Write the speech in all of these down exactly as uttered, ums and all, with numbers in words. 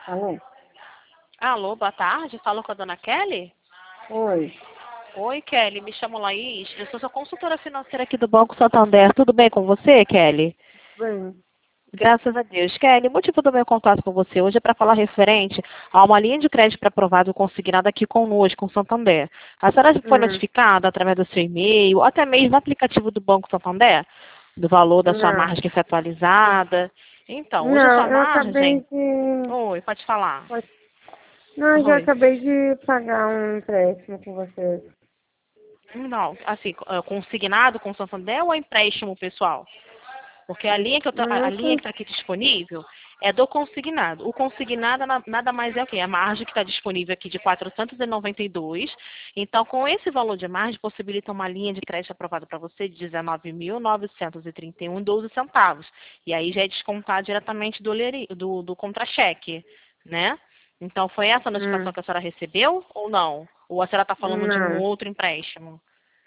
Alô? Alô, boa tarde. Falo com a dona Kelly? Oi. Oi, Kelly. Me chamo Laís. Eu sou sua consultora financeira aqui do Banco Santander. Tudo bem com você, Kelly? Bem. Graças a Deus. Kelly, o motivo do meu contato com você hoje é para falar referente a uma linha de crédito aprovado consignada aqui conosco, com o Santander. A senhora foi Hum, notificada através do seu e-mail, ou até mesmo no aplicativo do Banco Santander, do valor da sua não. margem que foi atualizada? Então, hoje a Não, sua eu acabei margem... de. Oi, pode falar. pode- Não, eu já Oi. acabei de pagar um empréstimo com vocês. Não, assim, é consignado com o Santander ou é empréstimo pessoal? Porque a linha que eu tô- a a Não, linha que com- está aqui disponível é do consignado. O consignado na- nada mais é o quê? A margem que está disponível aqui de quatrocentos e noventa e dois. Então, com esse valor de margem, possibilita uma linha de crédito aprovada para você de dezenove mil novecentos e trinta e um vírgula doze centavos. E aí já é descontado diretamente do, leri- do, do contra-cheque, né? Então, foi essa a notificação hum, que a senhora recebeu ou não? Ou a senhora está falando de um não. outro empréstimo?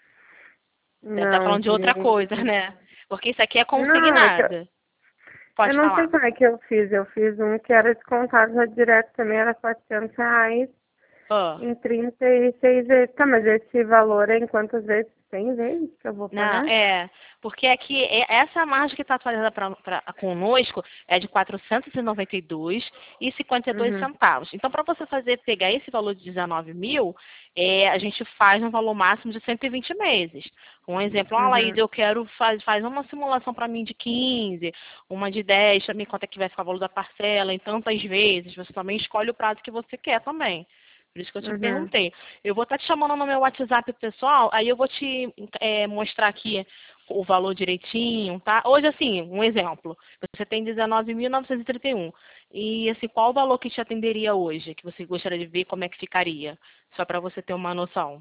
Deve estar Não, falando de outra de. coisa, né? Porque isso aqui é Não, é que eu, consignada. eu Pode não sei falar. como é que eu fiz. Eu fiz um que era descontado já direto também, era quatrocentos reais Ah, em trinta e seis vezes. Tá, mas esse valor é em quantas vezes? cem vezes que eu vou não, pagar? é. Porque aqui, é- essa margem que está atualizada pra, pra, conosco é de quatrocentos e noventa e dois e cinquenta e dois Uhum, centavos. Então, para você fazer, pegar esse valor de dezenove mil, é, a gente faz um valor máximo de cento e vinte meses. Um exemplo, ah, Laís, uhum, eu quero fazer faz uma simulação para mim de quinze, uma de dez, para mim quanto é que vai ficar o valor da parcela em tantas vezes. Você também escolhe o prazo que você quer também. Por isso que eu te uhum. perguntei. Eu vou estar te chamando no meu WhatsApp pessoal, aí eu vou te é, mostrar aqui o valor direitinho, tá? Hoje, assim, um exemplo. Você tem dezenove mil novecentos e trinta e um. E, assim, qual o valor que te atenderia hoje? Que você gostaria de ver como é que ficaria? Só para você ter uma noção.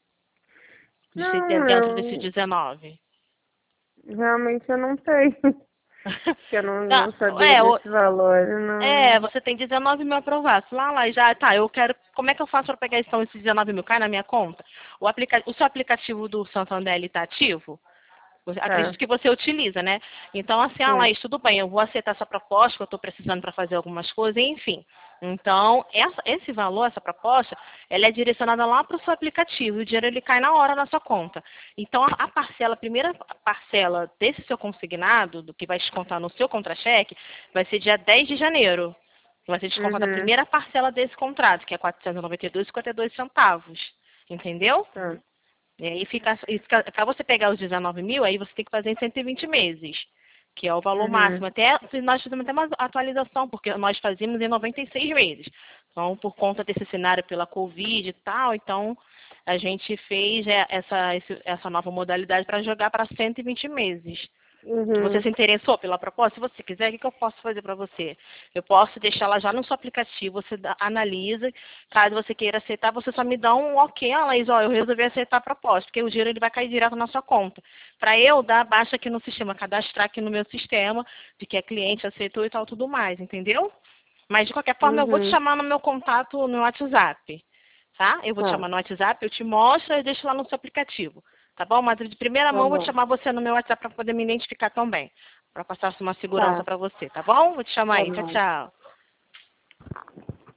De ser Não, dentro desse eu dezenove. realmente eu não sei. Que eu não, Não, não sabia é, o- desse valor. Eu é, não. você tem dezenove mil aprovados. Lá, lá, já, tá, eu quero, como é que eu faço para pegar então esses dezenove mil? Cai na minha conta? O, aplica, o seu aplicativo do Santander, ele tá ativo? Você- Tá. Acredito que você utiliza, né? Então, assim, ah, Sim. Laís, tudo bem, eu vou aceitar essa proposta, que eu estou precisando para fazer algumas coisas, enfim. Então, essa- esse valor, essa proposta, ela é direcionada lá para o seu aplicativo e o dinheiro ele cai na hora na sua conta. Então, a, a parcela, a primeira parcela desse seu consignado, do que vai descontar no seu contra-cheque, vai ser dia dez de janeiro. Vai ser descontada a Uhum. primeira parcela desse contrato, que é quatrocentos e noventa e dois vírgula cinquenta e dois centavos. Entendeu? Tá. E aí fica, para você pegar os dezenove mil, aí você tem que fazer em cento e vinte meses, que é o valor Uhum. máximo. Até nós fizemos até uma atualização, porque nós fazíamos em noventa e seis meses. Então, por conta desse cenário pela Covid e tal, então a gente fez é, essa, esse- essa nova modalidade para jogar para cento e vinte meses. Você Uhum. se interessou pela proposta? Se você quiser, o que, que eu posso fazer para você? Eu posso deixar ela já no seu aplicativo, você dá- analisa. Caso você queira aceitar, você só me dá um ok, ah, Laís, ó, eu resolvi aceitar a proposta, porque o dinheiro ele vai cair direto na sua conta. Para eu dar baixa aqui no sistema, cadastrar aqui no meu sistema, de que é cliente, aceitou e tal, tudo mais, entendeu? Mas de qualquer forma, eu vou te Uhum. chamar no meu contato no WhatsApp, tá? Eu vou te Tá. chamar no WhatsApp, eu te mostro e deixo lá no seu aplicativo. Tá bom? Mas de primeira Tá mão eu vou te bom. chamar você no meu WhatsApp para poder me identificar também. Para passar uma segurança Tá. para você, tá bom? Vou te chamar Tá aí. Tchau, bom. tchau.